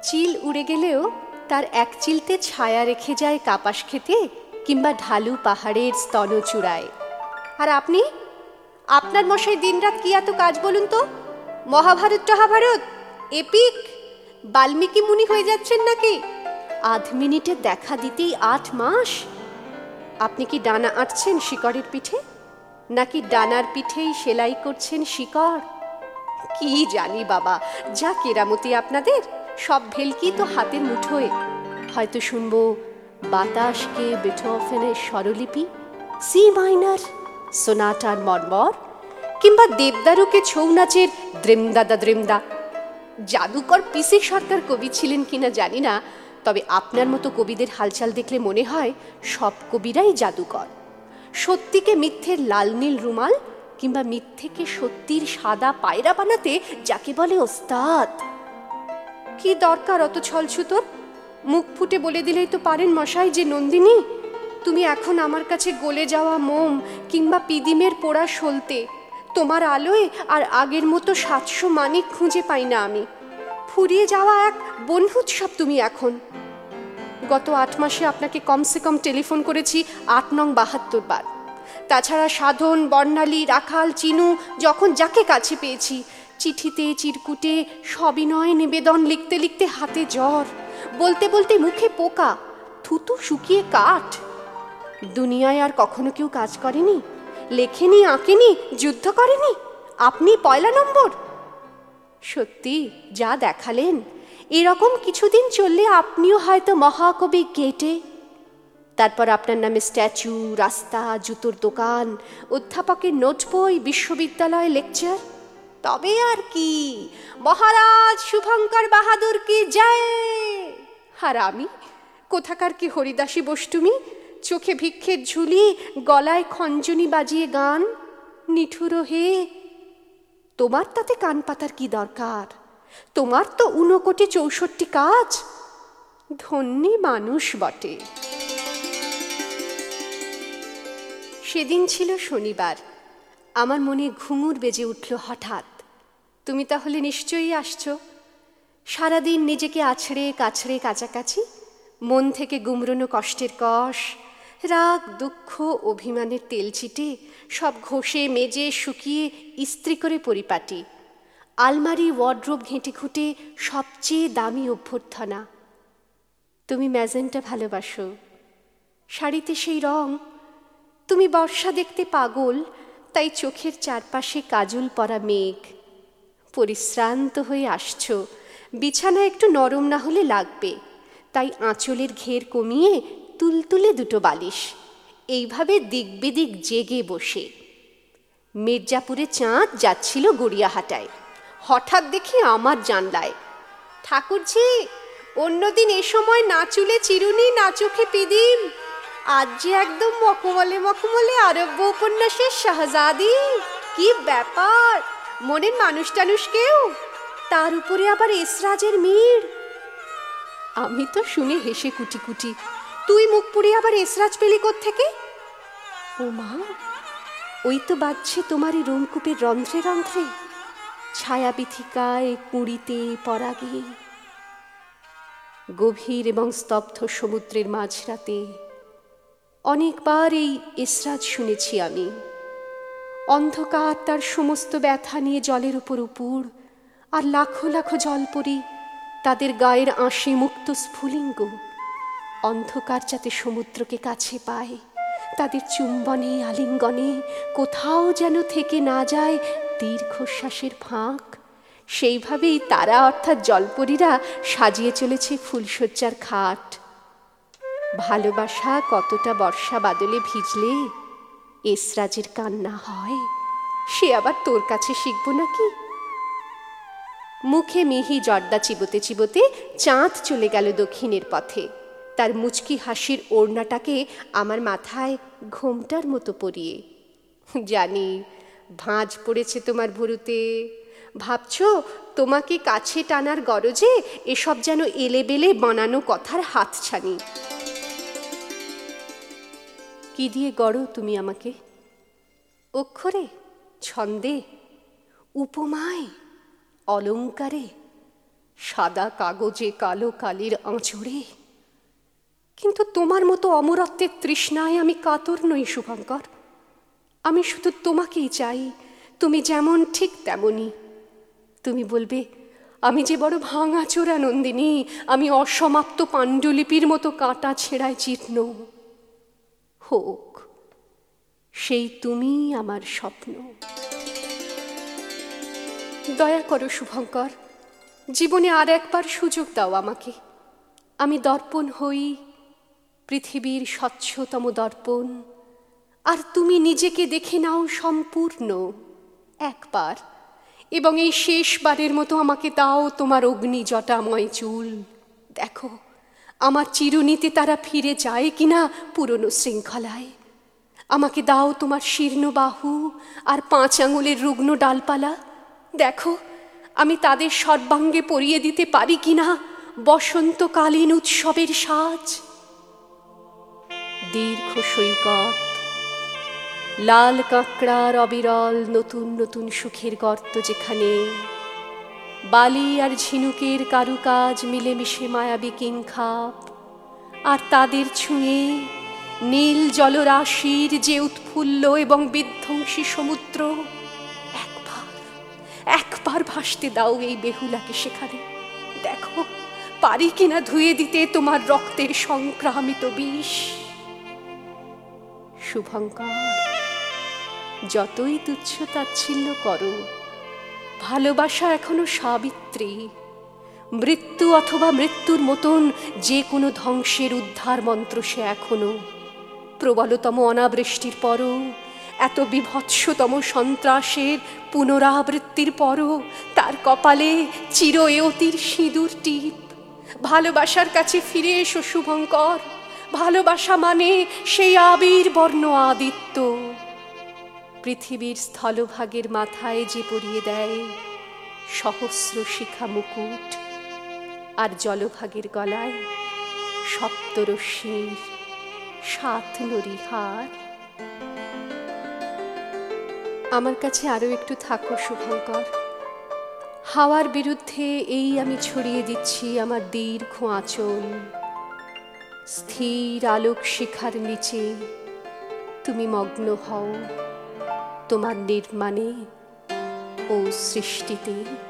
চিল উড়ে গেলেও তার এক চিলতে ছায়া রেখে যায় কাপাস খেতে কিংবা ঢালু পাহাড়ের স্তনচূড়ায়। আর আপনি, আপনার মশাই দিনরাত কি এত কাজ বলুন তো? মহাভারত টহাভারত, এপিক, বাল্মীকি মুনি হয়ে যাচ্ছেন নাকি? আধ মিনিটে দেখা দিতেই 8 মাস। আপনি কি ডানা আঁটছেন শিকড়ের পিঠে, নাকি ডানার পিঠেই সেলাই করছেন শিকড়? কি জানি বাবা, যা কেরামতি আপনাদের, সব ভেলকি তো হাতের মুঠোয়। হয়তো শুনবো বাতাসকে বেথোভেনের স্বরলিপি, সি মাইনার সোনাটার মর্মর, কিংবা দেবদারুকে ছৌ নাচের দ্রেমদাদা দ্রেমদা। জাদুকর পিসি সরকার কবি ছিলেন কিনা জানি না, তবে আপনার মতো কবিদের হালচাল দেখলে মনে হয় সব কবিরাই জাদুকর। সত্যিকে মিথ্যের লাল নীল রুমাল, কিংবা মিথ্যেকে সত্যির সাদা পায়রা বানাতে যাকে বলে ওস্তাদ। কি দরকার অত ছলছুতোর? মুখ ফুটে বলে দিলেই তো পারেন মশাই যে নন্দিনী, তুমি এখন আমার কাছে গলে যাওয়া মোম কিংবা পিদিমের পোড়া সলতে। তোমার আলোয় আর আগের মতো 700 মানিক খুঁজে পাই না আমি। ফুরিয়ে যাওয়া এক বনভোৎসব তুমি এখন। গত 8 মাসে আপনাকে কমসে কম টেলিফোন করেছি 8 নং 72 বার। তাছাড়া সাধন, বর্ণালী, রাখাল, চিনু, যখন যাকে কাছে পেয়েছি, চিঠিতে চিরকুটে সবিনয় নিবেদন লিখতে লিখতে হাতে জ্বর, বলতে বলতে মুখে পোকা, থুতু শুকিয়ে কাঠ। দুনিয়ায় আর কখনো কেউ কাজ করেনি, লেখেনি, আঁকেনি, যুদ্ধ করেনি? আপনি পয়লা নম্বর। সত্যি যা দেখালেন, এরকম কিছুদিন চললে আপনিও হয়তো মহাকবি গেটে। তারপর আপনার নামে স্ট্যাচু, রাস্তা, জুতোর দোকান, অধ্যাপকের নোট বই, বিশ্ববিদ্যালয় লেকচার। তবে আর কি, মহারাজ শুভঙ্কর বাহাদুর কি জয়। আর আমি কোথাকার কি হরিদাসী বষ্টুমি, চোখে ভিক্ষের ঝুলি, গলায় খঞ্জনি বাজিয়ে গান। নিঠুর হে, তোমার তাতে কান পাতার কি দরকার? তোমার তো 69 কাজ। ধন্যী মানুষ বটে। সেদিন ছিল শনিবার। আমার মনে ঘুঙুর বেজে উঠল হঠাৎ। তুমি তাহলে নিশ্চয়ই আসছো। সারাদিন নিজেকে আছড়ে কাছড়ে কাছাকাছি, মন থেকে গুমরোনো কষ্টের কষ, রাগ, দুঃখ, অভিমানের তেল ছিটে সব ঘষে মেজে শুকিয়ে ইস্ত্রি করে পরিপাটি। আলমারি, ওয়ার্ড্রোব ঘেঁটে খুঁটে সবচেয়ে দামি অভ্যর্থনা। তুমি ম্যাজেন্টা ভালোবাসো, শাড়িতে সেই রং। তুমি বর্ষা দেখতে পাগল, তাই চোখের চারপাশে কাজল পরা মেঘ। পরিশ্রান্ত হয়ে আসছো, বিছানা একটু নরম না হলে লাগবে, তাই আঁচলের ঘের কমিয়ে তুলতুলে 2 বালিশ। এইভাবে দিক বেদিক জেগে বসে। মির্জাপুরে চাঁদ যাচ্ছিল গড়িয়াহাটায়। হঠাৎ দেখি আমার জানলায়, ঠাকুরজি, অন্যদিন এ সময় না চুলে চিরুনি, না চোখে পিদিম, আজ যে একদম মখমলে মখমলে আরব্য উপন্যাসের শাহজাদি। কি ব্যাপার, মনের মানুষ টানুষ কেউ, তার উপরে আবার এসরাজের মিড়। আমি তো শুনে হেসে কুটি কুটি, তুই মুখ পুড়ে আবার এসরাজ পেলি কোত্থেকে? ও মা, ওই তো বাজছে তোমারই রোমকূপের রন্ধ্রে রন্ধ্রে, ছায়াবিথিকায়, কুঁড়িতে, পরাগে। গভীর এবং স্তব্ধ সমুদ্রের মাঝরাতে অনেকবার এই এসরাজ শুনেছি আমি। অন্ধকার তার সমস্ত ব্যথা নিয়ে জলের উপর উপুড়, আর লাখো লাখো জলপরি তাদের গায়ের আঁশি মুক্ত স্ফুলিঙ্গ। অন্ধকার যাতে সমুদ্রকে কাছে পায়, তাদের চুম্বনে আলিঙ্গনে কোথাও যেন থেকে না যায় দীর্ঘশ্বাসের ফাঁক, সেইভাবেই তারা অর্থাৎ জলপরীরা সাজিয়ে চলেছে ফুলশয্যার খাট। ভালোবাসা কতটা বর্ষা বাদলে ভিজলে এসরাজের কান্না হয়, সে আবার তোর কাছে শিখব নাকি? মুখে মিহি জর্দা চিবোতে চিবোতে চাঁদ চলে গেল দক্ষিণের পথে। তার মুচকি হাসির ওড়নাটাকে আমার মাথায় ঘোমটার মতো পরিয়ে। জানি ভাঁজ পড়েছে তোমার ভুরুতে, ভাবছ তোমাকে কাছে টানার গরজে এসব যেন এলেবেলে বানানো কথার হাতছানি। কি দিয়ে গড়ো তুমি আমাকে? অক্ষরে, ছন্দে, উপমায়, অলঙ্কারে? সাদা কাগজে কালো কালির আঁচড়ে। কিন্তু তোমার মতো অমরত্বের তৃষ্ণায় আমি কাতর নই শুভঙ্কর। আমি শুধু তোমাকেই চাই, তুমি যেমন ঠিক তেমনই। তুমি বলবে আমি যে বড় ভাঙাচোরা নন্দিনী, আমি অসমাপ্ত পাণ্ডুলিপির মতো কাঁটা ছেঁড়ায় জীর্ণ। হোক, সেই তুমি আমার স্বপ্ন। দয়া করো শুভঙ্কর, জীবনে আর একবার সুযোগ দাও আমাকে। আমি দর্পণ হই, পৃথিবীর স্বচ্ছতম দর্পণ, আর তুমি নিজেকে দেখে নাও সম্পূর্ণ একবার, এবং এই শেষবারের মতো আমাকে দাও তোমার অগ্নিজটাময় চুল। দেখো আমার চিরুনিতে তারা ফিরে যায় কিনা পুরনো শৃঙ্খলায়। আমাকে দাও তোমার শীর্ণ বাহু আর 5 আঙুলের রুগ্ন ডালপালা। দেখো আমি তাদের সর্বাঙ্গে পরিয়ে দিতে পারি কিনা বসন্তকালীন উৎসবের সাজ। দীর্ঘ সৈকত, লাল কাঁকড়ার অবিরল নতুন নতুন সুখের গর্ত, যেখানে বালি আর ঝিনুকের কারুকাজ মিলেমিশে মায়াবী কিংখাপ, আর তাদের ছুঁয়ে নীল জলরাশির যে উৎফুল্ল এবং বিধ্বংসী সমুদ্র। একবার ভাসতে দাও এই বেহুলাকে সেখানে। দেখো পারি কিনা ধুয়ে দিতে তোমার রক্তের সংক্রামিত বিষ। শুভঙ্কর, যতই তুচ্ছ তাচ্ছিল্য করো, ভালোবাসা এখনো সাবিত্রী। মৃত্যু অথবা মৃত্যুর মতন যে কোনো ধ্বংসের উদ্ধার মন্ত্র সে এখনো। প্রবলতম অনাবৃষ্টির পরও, এত বিভৎসতম সন্ত্রাসের পুনরাবৃত্তির পরও তার কপালে চির এয়তির সিঁদুর টিপ। ভালোবাসার কাছে ফিরে এসো শুভঙ্কর। ভালোবাসা মানে সেই আবির বর্ণ আদিত্য, পৃথিবীর স্থলভাগের মাথায় যে পরিয়ে দেয় সহস্র শিখা মুকুট, আর জলভাগের গলায় সপ্তরশ্মির 7 নরিহার। আমার কাছে আরও একটু থাকো শুভঙ্কর। হাওয়ার বিরুদ্ধে এই আমি ছড়িয়ে দিচ্ছি আমার দীর্ঘ আঁচল। স্থির আলোক শিখার নিচে তুমি মগ্ন হও তোমার নির্মাণে ও সৃষ্টিতে।